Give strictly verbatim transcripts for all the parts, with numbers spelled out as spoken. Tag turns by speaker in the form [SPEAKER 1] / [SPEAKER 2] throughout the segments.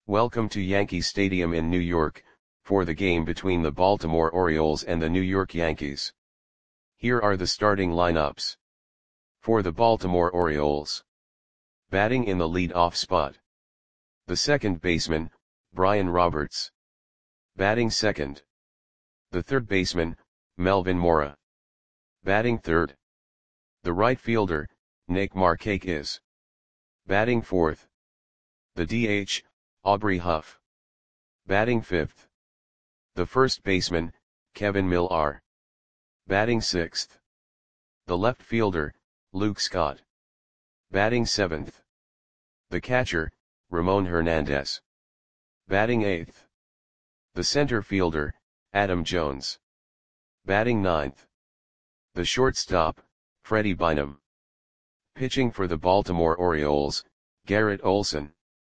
[SPEAKER 1] Welcome to Yankee Stadium in New York, for the game between the Baltimore Orioles and the New York Yankees. Here are the starting lineups. For the Baltimore Orioles. Batting in the lead-off spot. The second baseman, Brian Roberts. Batting second. The third baseman, Melvin Mora. Batting third. The right fielder, Nick Markakis. Batting fourth. The D H, Aubrey Huff. Batting fifth. The first baseman, Kevin Millar. Batting sixth. The left fielder, Luke Scott. Batting seventh. The catcher, Ramon Hernandez. Batting eighth. The center fielder, Adam Jones. Batting ninth. The shortstop, Freddie Bynum. Pitching for the Baltimore Orioles, Garrett Olson.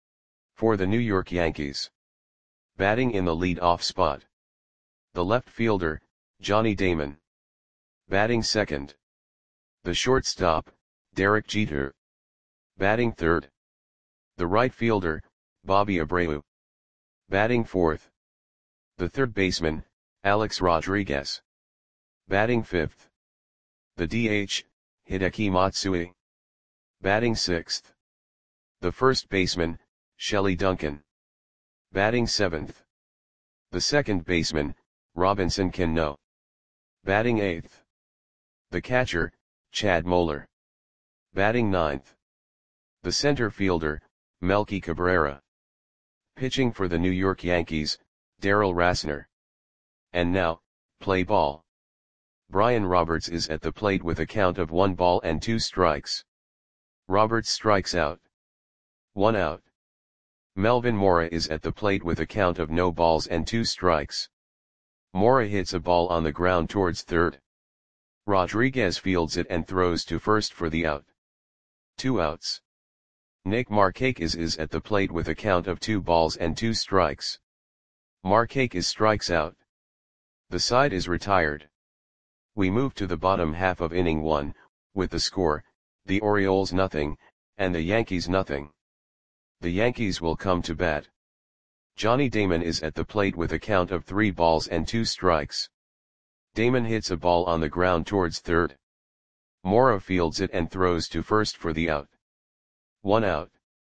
[SPEAKER 1] For the New York Yankees. Batting in the lead-off spot. The left fielder, Johnny Damon. Batting second. The shortstop, Derek Jeter. Batting third. The right fielder, Bobby Abreu. Batting fourth. The third baseman, Alex Rodriguez. Batting fifth. The D H, Hideki Matsui. Batting sixth. The first baseman, Shelley Duncan. Batting seventh. The second baseman, Robinson Cano. Batting eighth. The catcher, Chad Moeller. Batting ninth. The center fielder, Melky Cabrera. Pitching for the New York Yankees, Darryl Rasner. And now, play ball. Brian Roberts is at the plate with a count of one ball and two strikes. Roberts strikes out. One out. Melvin Mora is at the plate with a count of no balls and two strikes. Mora hits a ball on the ground towards third. Rodriguez fields it and throws to first for the out. Two outs. Nick Markakis is at the plate with a count of two balls and two strikes. Markakis strikes out. The side is retired. We move to the bottom half of inning one, with the score, the Orioles nothing, and the Yankees nothing. The Yankees will come to bat. Johnny Damon is at the plate with a count of three balls and two strikes. Damon hits a ball on the ground towards third. Mora fields it and throws to first for the out. One out.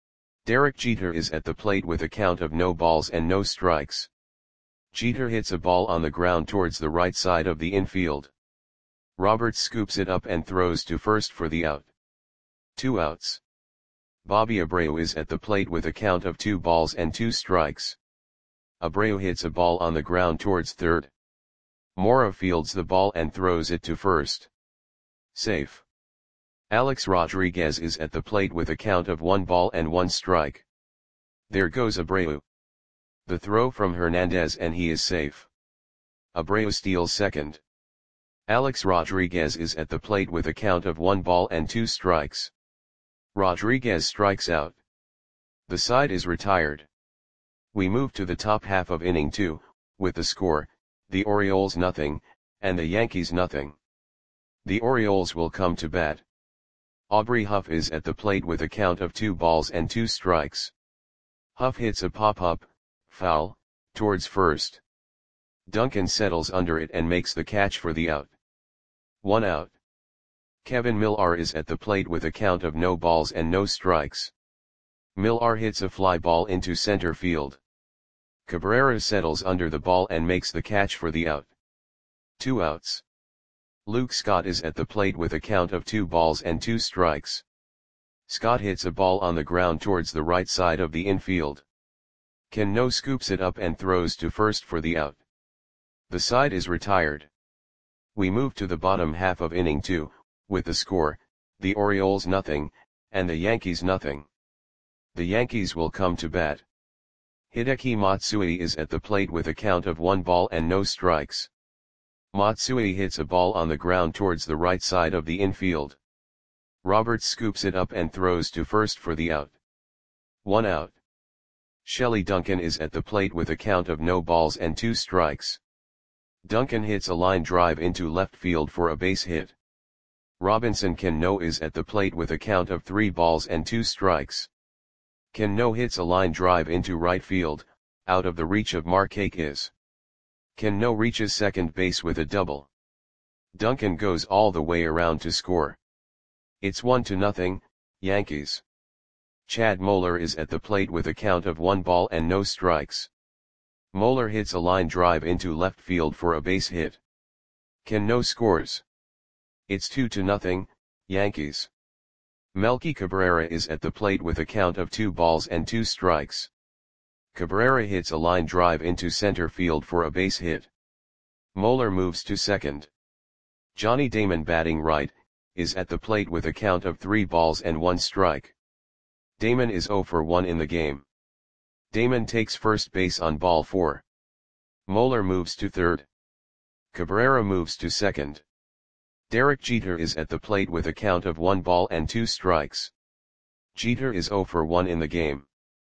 [SPEAKER 1] Derek Jeter is at the plate with a count of no balls and no strikes. Jeter hits a ball on the ground towards the right side of the infield. Roberts scoops it up and throws to first for the out. Two outs. Bobby Abreu is at the plate with a count of two balls and two strikes. Abreu hits a ball on the ground towards third. Mora fields the ball and throws it to first. Safe. Alex Rodriguez is at the plate with a count of one ball and one strike. There goes Abreu. The throw from Hernandez and he is safe. Abreu steals second. Alex Rodriguez is at the plate with a count of one ball and two strikes. Rodriguez strikes out. The side is retired. We move to the top half of inning two, with the score, the Orioles nothing, and the Yankees nothing. The Orioles will come to bat. Aubrey Huff is at the plate with a count of two balls and two strikes. Huff hits a pop-up, foul, towards first. Duncan settles under it and makes the catch for the out. One out. Kevin Millar is at the plate with a count of no balls and no strikes. Millar hits a fly ball into center field. Cabrera settles under the ball and makes the catch for the out. Two outs. Luke Scott is at the plate with a count of two balls and two strikes. Scott hits a ball on the ground towards the right side of the infield. Cano scoops it up and throws to first for the out. The side is retired. We move to the bottom half of inning two, with the score, the Orioles nothing, and the Yankees nothing. The Yankees will come to bat. Hideki Matsui is at the plate with a count of one ball and no strikes. Matsui hits a ball on the ground towards the right side of the infield. Roberts scoops it up and throws to first for the out. One out. Shelley Duncan is at the plate with a count of no balls and two strikes. Duncan hits a line drive into left field for a base hit. Robinson Cano is at the plate with a count of three balls and two strikes. Cano hits a line drive into right field, out of the reach of Markakis. Cano reaches second base with a double. Duncan goes all the way around to score. It's one to nothing, Yankees. Chad Moeller is at the plate with a count of one ball and no strikes. Moeller hits a line drive into left field for a base hit. Cano scores. It's two to nothing, Yankees. Melky Cabrera is at the plate with a count of two balls and two strikes. Cabrera hits a line drive into center field for a base hit. Moeller moves to second. Johnny Damon, batting right, is at the plate with a count of three balls and one strike. Damon is zero for one in the game. Damon takes first base on ball four. Moeller moves to third. Cabrera moves to second. Derek Jeter is at the plate with a count of one ball and two strikes. Jeter is zero for one in the game.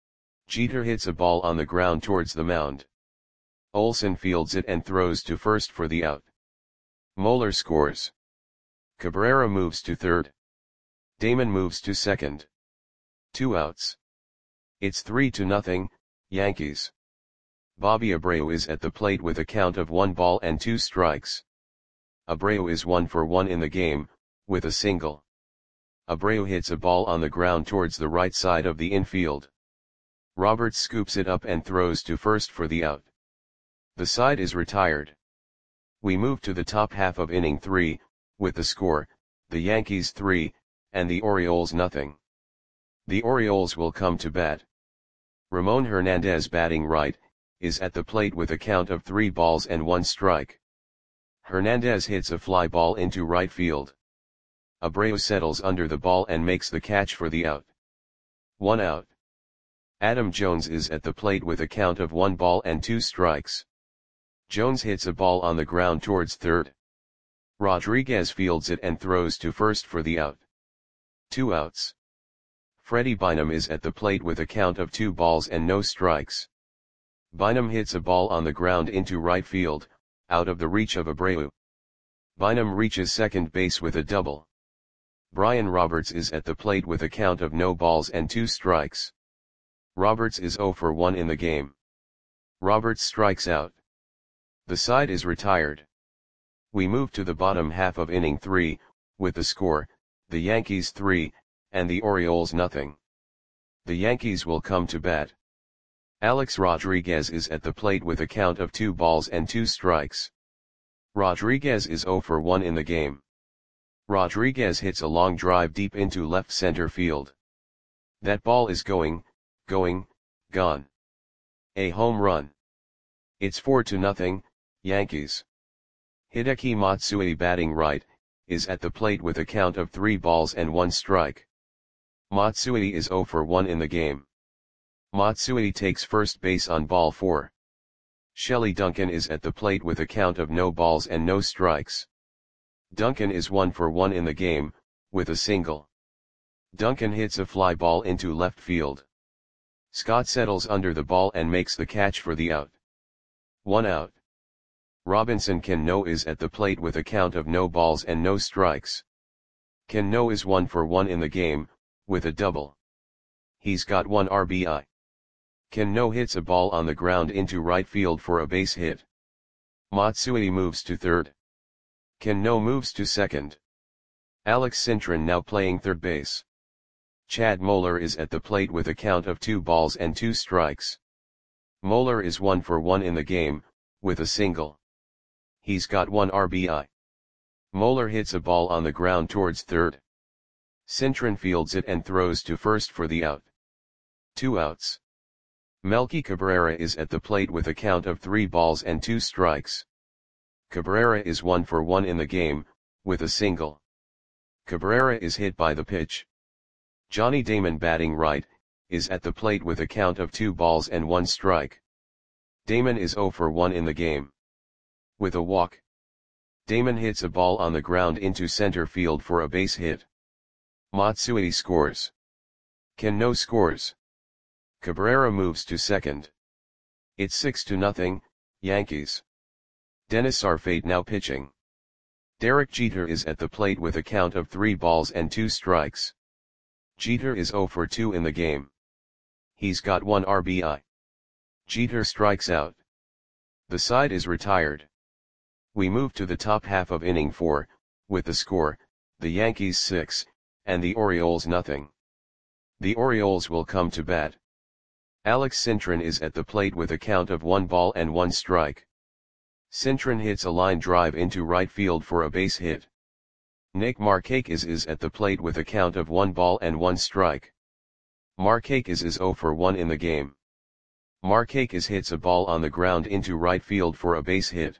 [SPEAKER 1] Jeter hits a ball on the ground towards the mound. Olson fields it and throws to first for the out. Moeller scores. Cabrera moves to third. Damon moves to second. Two outs. It's three to nothing, Yankees. Bobby Abreu is at the plate with a count of one ball and two strikes. Abreu is one for one in the game, with a single. Abreu hits a ball on the ground towards the right side of the infield. Roberts scoops it up and throws to first for the out. The side is retired. We move to the top half of inning three, with the score, the Yankees three, and the Orioles nothing. The Orioles will come to bat. Ramon Hernandez, batting right, is at the plate with a count of three balls and one strike. Hernandez hits a fly ball into right field. Abreu settles under the ball and makes the catch for the out. One out. Adam Jones is at the plate with a count of one ball and two strikes. Jones hits a ball on the ground towards third. Rodriguez fields it and throws to first for the out. Two outs. Freddie Bynum is at the plate with a count of two balls and no strikes. Bynum hits a ball on the ground into right field, out of the reach of Abreu. Bynum reaches second base with a double. Brian Roberts is at the plate with a count of no balls and two strikes. Roberts is zero for one in the game. Roberts strikes out. The side is retired. We move to the bottom half of inning three, with the score, the Yankees three, and the Orioles nothing. The Yankees will come to bat. Alex Rodriguez is at the plate with a count of two balls and two strikes. Rodriguez is zero for one in the game. Rodriguez hits a long drive deep into left center field. That ball is going, going, gone. A home run. It's four to nothing, Yankees. Hideki Matsui, batting right, is at the plate with a count of three balls and one strike. Matsui is zero for one in the game. Matsui takes first base on ball four. Shelley Duncan is at the plate with a count of no balls and no strikes. Duncan is one for one in the game, with a single. Duncan hits a fly ball into left field. Scott settles under the ball and makes the catch for the out. One out. Robinson Cano is at the plate with a count of no balls and no strikes. Cano is one for one in the game, with a double. He's got one R B I. Cano hits a ball on the ground into right field for a base hit. Matsui moves to third. Cano moves to second. Alex Cintron now playing third base. Chad Moeller is at the plate with a count of two balls and two strikes. Moeller is one for one in the game, with a single. He's got one R B I. Moeller hits a ball on the ground towards third. Cintron fields it and throws to first for the out. Two outs. Melky Cabrera is at the plate with a count of three balls and two strikes. Cabrera is one for one in the game, with a single. Cabrera is hit by the pitch. Johnny Damon, batting right, is at the plate with a count of two balls and one strike. Damon is zero for one in the game. With a walk. Damon hits a ball on the ground into center field for a base hit. Matsui scores. Cano scores. Cabrera moves to second. It's six to nothing, Yankees. Dennis Arfate now pitching. Derek Jeter is at the plate with a count of three balls and two strikes. Jeter is zero for two in the game. He's got one R B I. Jeter strikes out. The side is retired. We move to the top half of inning four, with the score, the Yankees six, and the Orioles nothing. The Orioles will come to bat. Alex Cintron is at the plate with a count of one ball and one strike. Cintron hits a line drive into right field for a base hit. Nick Markakis is at the plate with a count of one ball and one strike. Markakis is zero for one in the game. Markakis hits a ball on the ground into right field for a base hit.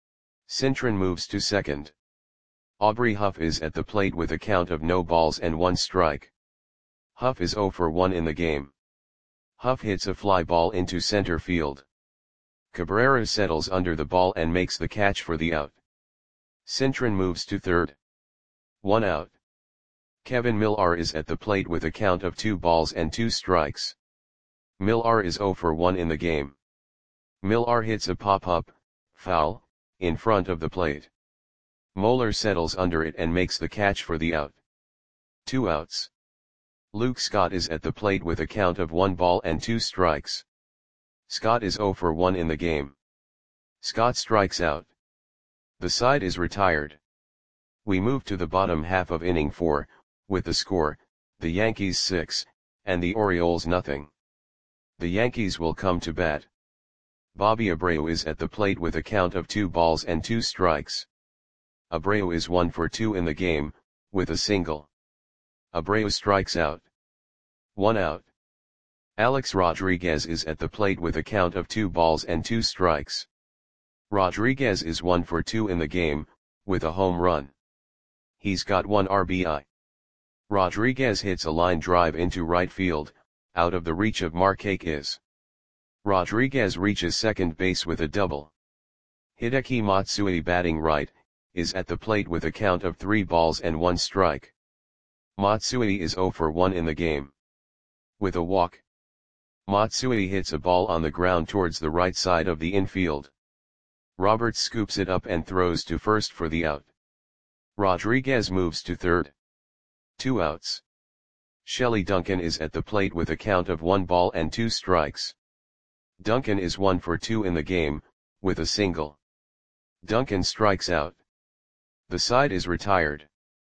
[SPEAKER 1] Cintron moves to second. Aubrey Huff is at the plate with a count of no balls and one strike. Huff is zero for one in the game. Huff hits a fly ball into center field. Cabrera settles under the ball and makes the catch for the out. Cintron moves to third. One out. Kevin Millar is at the plate with a count of two balls and two strikes. Millar is zero for one in the game. Millar hits a pop-up, foul, in front of the plate. Moeller settles under it and makes the catch for the out. Two outs. Luke Scott is at the plate with a count of one ball and two strikes. Scott is zero for one in the game. Scott strikes out. The side is retired. We move to the bottom half of inning four, with the score, the Yankees six, and the Orioles nothing. The Yankees will come to bat. Bobby Abreu is at the plate with a count of two balls and two strikes. Abreu is one for two in the game, with a single. Abreu strikes out. One out. Alex Rodriguez is at the plate with a count of two balls and two strikes. Rodriguez is one for two in the game, with a home run. He's got one R B I. Rodriguez hits a line drive into right field, out of the reach of Markakis. Rodriguez reaches second base with a double. Hideki Matsui, batting right, is at the plate with a count of three balls and one strike. Matsui is zero for one in the game. With a walk, Matsui hits a ball on the ground towards the right side of the infield. Roberts scoops it up and throws to first for the out. Rodriguez moves to third. Two outs. Shelley Duncan is at the plate with a count of one ball and two strikes. Duncan is one for two in the game, with a single. Duncan strikes out. The side is retired.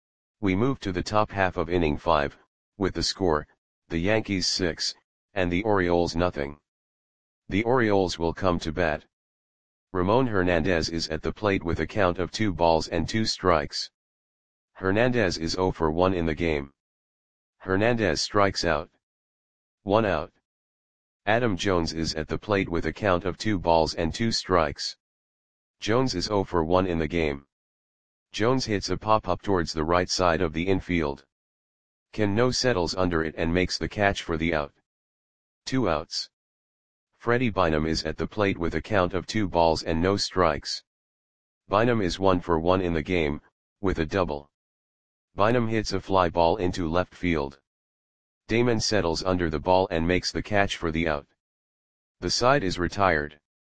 [SPEAKER 1] We move to the top half of inning five, with the score, the Yankees six, and the Orioles nothing. The Orioles will come to bat. Ramon Hernandez is at the plate with a count of two balls and two strikes. Hernandez is zero for one in the game. Hernandez strikes out. One out. Adam Jones is at the plate with a count of two balls and two strikes. Jones is zero for one in the game. Jones hits a pop-up towards the right side of the infield. Cano settles under it and makes the catch for the out. Two outs. Freddie Bynum is at the plate with a count of two balls and no strikes. Bynum is one for one in the game, with a double. Bynum hits a fly ball into left field. Damon settles under the ball and makes the catch for the out. The side is retired.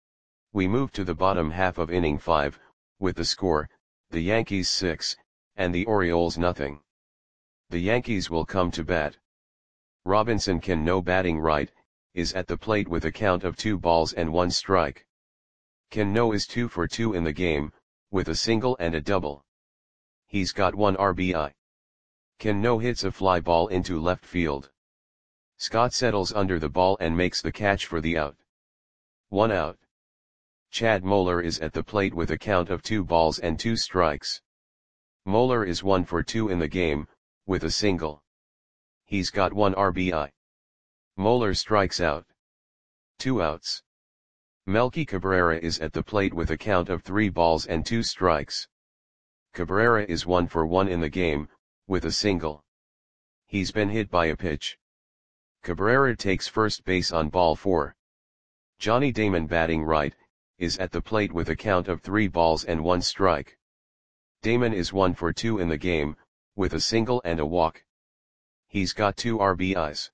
[SPEAKER 1] We move to the bottom half of inning five, with the score, the Yankees six, and the Orioles nothing. The Yankees will come to bat. Robinson Cano, batting right, is at the plate with a count of two balls and one strike. Cano is two for two in the game, with a single and a double. He's got one R B I. Cano hits a fly ball into left field. Scott settles under the ball and makes the catch for the out. One out. Chad Moeller is at the plate with a count of two balls and two strikes. Moeller is one for two in the game, with a single. He's got one R B I. Moeller strikes out. Two outs. Melky Cabrera is at the plate with a count of three balls and two strikes. Cabrera is one for one in the game, with a single. He's been hit by a pitch. Cabrera takes first base on ball four. Johnny Damon, batting right, is at the plate with a count of three balls and one strike. Damon is one for two in the game, with a single and a walk. He's got two R B Is.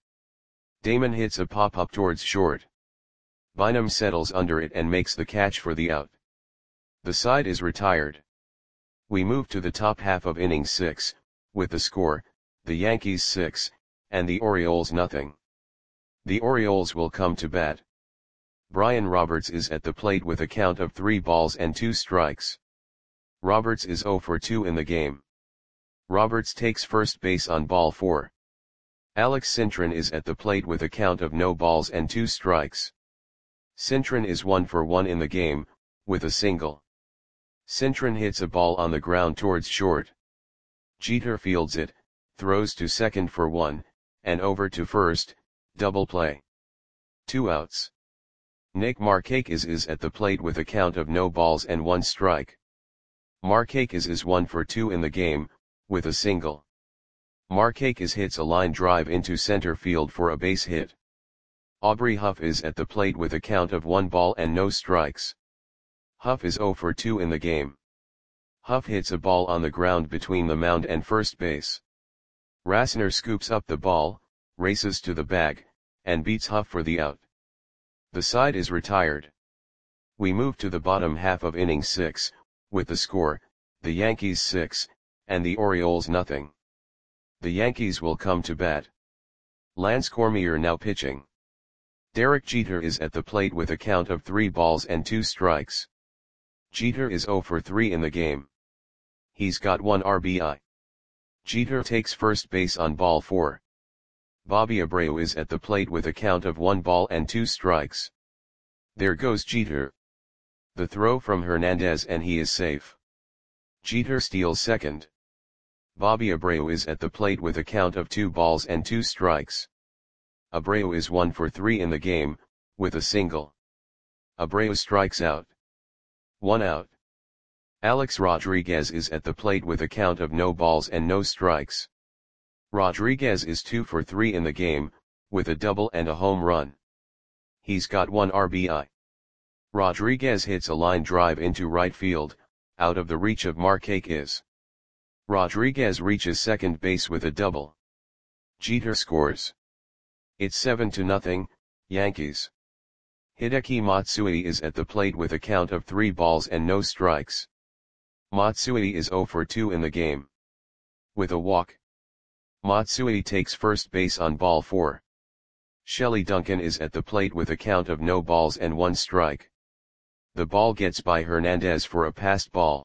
[SPEAKER 1] Damon hits a pop-up towards short. Bynum settles under it and makes the catch for the out. The side is retired. We move to the top half of inning six, with the score, the Yankees six, and the Orioles nothing. The Orioles will come to bat. Brian Roberts is at the plate with a count of three balls and two strikes. Roberts is oh for two in the game. Roberts takes first base on ball four. Alex Cintron is at the plate with a count of no balls and two strikes. Cintron is one for one in the game, with a single. Cintron hits a ball on the ground towards short. Jeter fields it, throws to second for one, and over to first, double play. Two outs. Nick Markakis is at the plate with a count of no balls and one strike. Markakis is one for two in the game, with a single. Markakis hits a line drive into center field for a base hit. Aubrey Huff is at the plate with a count of one ball and no strikes. Huff is oh for two in the game. Huff hits a ball on the ground between the mound and first base. Rasner scoops up the ball, races to the bag, and beats Huff for the out. The side is retired. We move to the bottom half of inning six, with the score, the Yankees six, and the Orioles nothing. The Yankees will come to bat. Lance Cormier now pitching. Derek Jeter is at the plate with a count of three balls and two strikes. Jeter is oh for three in the game. He's got one R B I. Jeter takes first base on ball four. Bobby Abreu is at the plate with a count of one ball and two strikes. There goes Jeter. The throw from Hernandez and he is safe. Jeter steals second. Bobby Abreu is at the plate with a count of two balls and two strikes. Abreu is one for three in the game, with a single. Abreu strikes out. One out. Alex Rodriguez is at the plate with a count of no balls and no strikes. Rodriguez is two for three in the game, with a double and a home run. He's got one R B I. Rodriguez hits a line drive into right field, out of the reach of Markakis. Rodriguez reaches second base with a double. Jeter scores. It's seven to nothing, Yankees. Hideki Matsui is at the plate with a count of three balls and no strikes. Matsui is oh for two in the game. With a walk. Matsui takes first base on ball four. Shelley Duncan is at the plate with a count of no balls and one strike. The ball gets by Hernandez for a passed ball.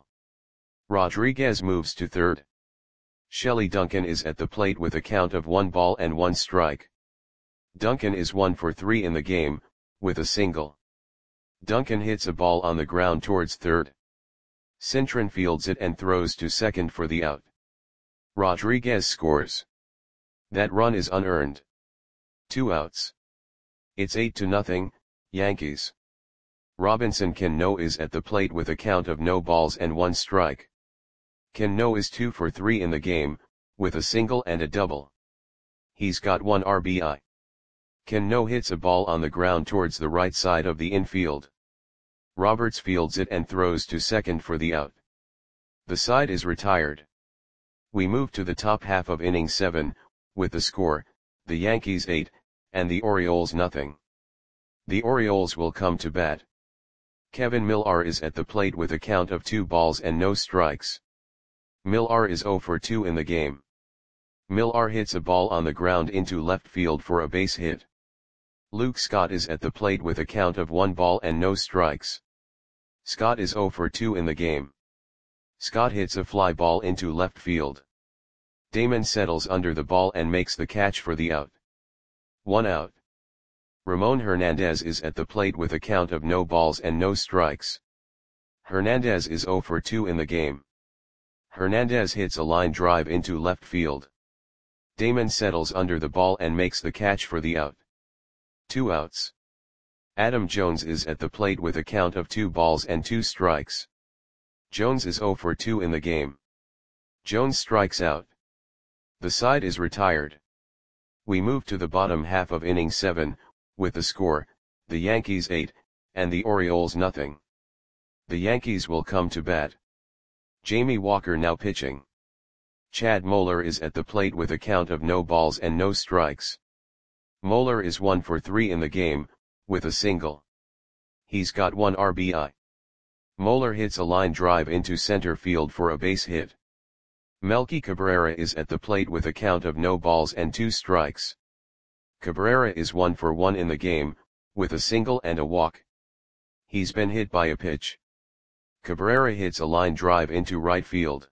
[SPEAKER 1] Rodriguez moves to third. Shelley Duncan is at the plate with a count of one ball and one strike. Duncan is one for three in the game, with a single. Duncan hits a ball on the ground towards third. Cintron fields it and throws to second for the out. Rodriguez scores. That run is unearned. Two outs. It's eight to nothing, Yankees. Robinson Cano is at the plate with a count of no balls and one strike. Cano is two for three in the game, with a single and a double. He's got one R B I. Cano hits a ball on the ground towards the right side of the infield. Roberts fields it and throws to second for the out. The side is retired. We move to the top half of inning seven, with the score, the Yankees eight, and the Orioles nothing. The Orioles will come to bat. Kevin Millar is at the plate with a count of two balls and no strikes. Millar is oh for two in the game. Millar hits a ball on the ground into left field for a base hit. Luke Scott is at the plate with a count of one ball and no strikes. Scott is oh for two in the game. Scott hits a fly ball into left field. Damon settles under the ball and makes the catch for the out. One out. Ramon Hernandez is at the plate with a count of no balls and no strikes. Hernandez is oh for two in the game. Hernandez hits a line drive into left field. Damon settles under the ball and makes the catch for the out. Two outs. Adam Jones is at the plate with a count of two balls and two strikes. Jones is oh for two in the game. Jones strikes out. The side is retired. We move to the bottom half of inning seven, with the score, the Yankees eight, and the Orioles nothing. The Yankees will come to bat. Jamie Walker now pitching. Chad Moeller is at the plate with a count of no balls and no strikes. Moeller is one for three in the game, with a single. He's got one R B I. Moeller hits a line drive into center field for a base hit. Melky Cabrera is at the plate with a count of no balls and two strikes. Cabrera is one for one in the game, with a single and a walk. He's been hit by a pitch. Cabrera hits a line drive into right field.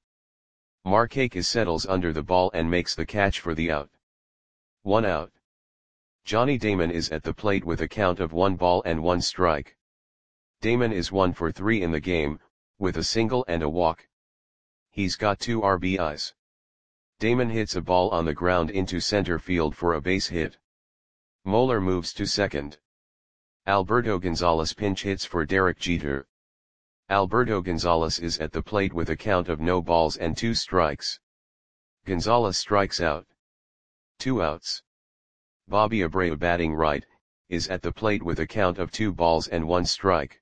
[SPEAKER 1] Markakis settles under the ball and makes the catch for the out. One out. Johnny Damon is at the plate with a count of one ball and one strike. Damon is one for three in the game, with a single and a walk. He's got two R B Is. Damon hits a ball on the ground into center field for a base hit. Moeller moves to second. Alberto Gonzalez pinch hits for Derek Jeter. Alberto Gonzalez is at the plate with a count of no balls and two strikes. Gonzalez strikes out. Two outs. Bobby Abreu, batting right, is at the plate with a count of two balls and one strike.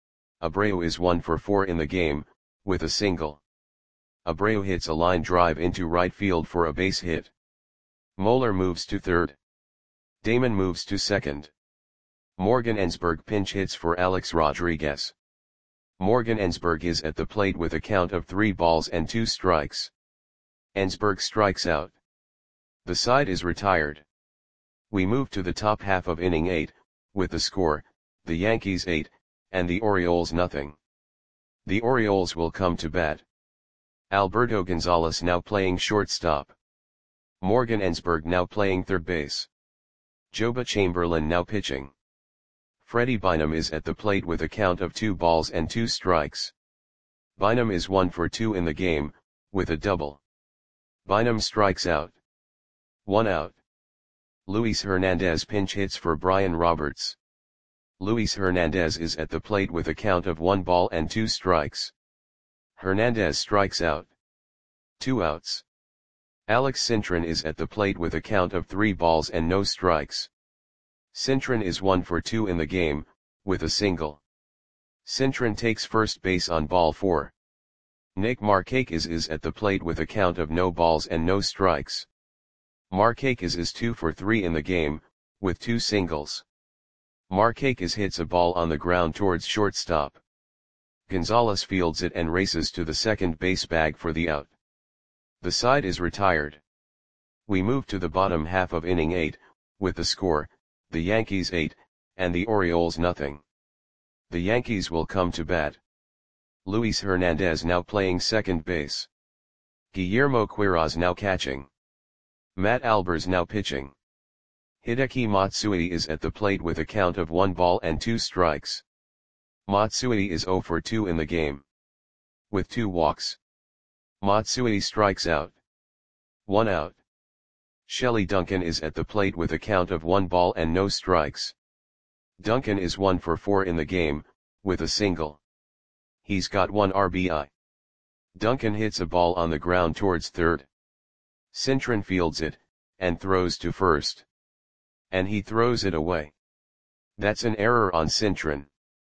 [SPEAKER 1] Abreu is one for four in the game, with a single. Abreu hits a line drive into right field for a base hit. Moeller moves to third. Damon moves to second. Morgan Ensberg pinch hits for Alex Rodriguez. Morgan Ensberg is at the plate with a count of three balls and two strikes. Ensberg strikes out. The side is retired. We move to the top half of inning eight, with the score, the Yankees eight, and the Orioles nothing. The Orioles will come to bat. Alberto Gonzalez now playing shortstop. Morgan Ensberg now playing third base. Joba Chamberlain now pitching. Freddie Bynum is at the plate with a count of two balls and two strikes. Bynum is one for two in the game, with a double. Bynum strikes out. One out. Luis Hernandez pinch hits for Brian Roberts. Luis Hernandez is at the plate with a count of one ball and two strikes. Hernandez strikes out. Two outs. Alex Cintron is at the plate with a count of three balls and no strikes. Cintron is one for two in the game, with a single. Cintron takes first base on ball four. Nick Markakis is at the plate with a count of no balls and no strikes. Markakis is two for three in the game, with two singles. Markakis hits a ball on the ground towards shortstop. Gonzalez fields it and races to the second base bag for the out. The side is retired. We move to the bottom half of inning eight, with the score, the Yankees eight, and the Orioles nothing. The Yankees will come to bat. Luis Hernandez now playing second base. Guillermo Quiroz now catching. Matt Albers now pitching. Hideki Matsui is at the plate with a count of one ball and two strikes. Matsui is zero for two in the game, with two walks. Matsui strikes out. One out. Shelley Duncan is at the plate with a count of one ball and no strikes. Duncan is one for four in the game, with a single. He's got one R B I. Duncan hits a ball on the ground towards third. Cintron fields it, and throws to first. And he throws it away. That's an error on Cintron.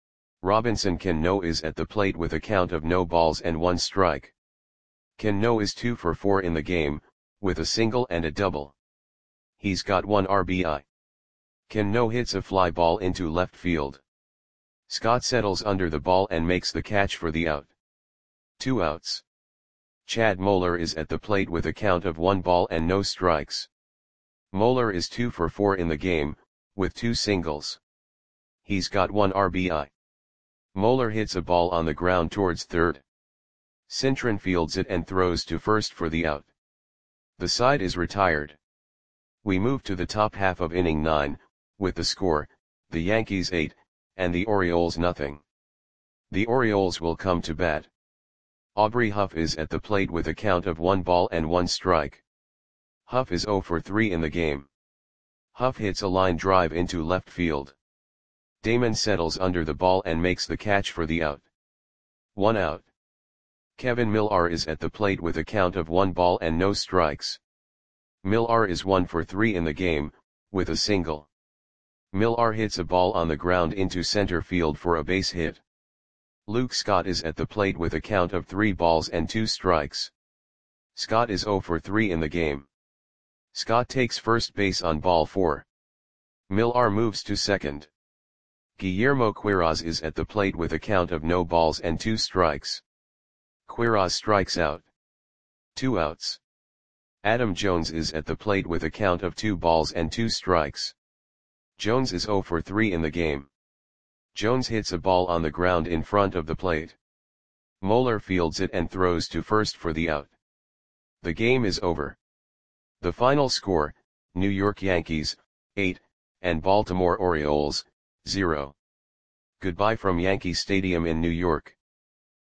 [SPEAKER 1] Robinson Cano is at the plate with a count of no balls and one strike. Cano is two for four in the game, with a single and a double. He's got one R B I. Cano hits a fly ball into left field. Scott settles under the ball and makes the catch for the out. Two outs. Chad Moeller is at the plate with a count of one ball and no strikes. Moeller is two for four in the game, with two singles. He's got one R B I. Moeller hits a ball on the ground towards third. Cintron fields it and throws to first for the out. The side is retired. We move to the top half of inning nine, with the score, the Yankees eight, and the Orioles nothing. The Orioles will come to bat. Aubrey Huff is at the plate with a count of one ball and one strike. Huff is zero for three in the game. Huff hits a line drive into left field. Damon settles under the ball and makes the catch for the out. One out. Kevin Millar is at the plate with a count of one ball and no strikes. Millar is one for three in the game, with a single. Millar hits a ball on the ground into center field for a base hit. Luke Scott is at the plate with a count of three balls and two strikes. Scott is zero for three in the game. Scott takes first base on ball four. Millar moves to second. Guillermo Quiroz is at the plate with a count of no balls and two strikes. Quiroz strikes out. Two outs. Adam Jones is at the plate with a count of two balls and two strikes. Jones is zero for three in the game. Jones hits a ball on the ground in front of the plate. Moeller fields it and throws to first for the out. The game is over. The final score, New York Yankees, eight, and Baltimore Orioles, zero. Goodbye from Yankee Stadium in New York.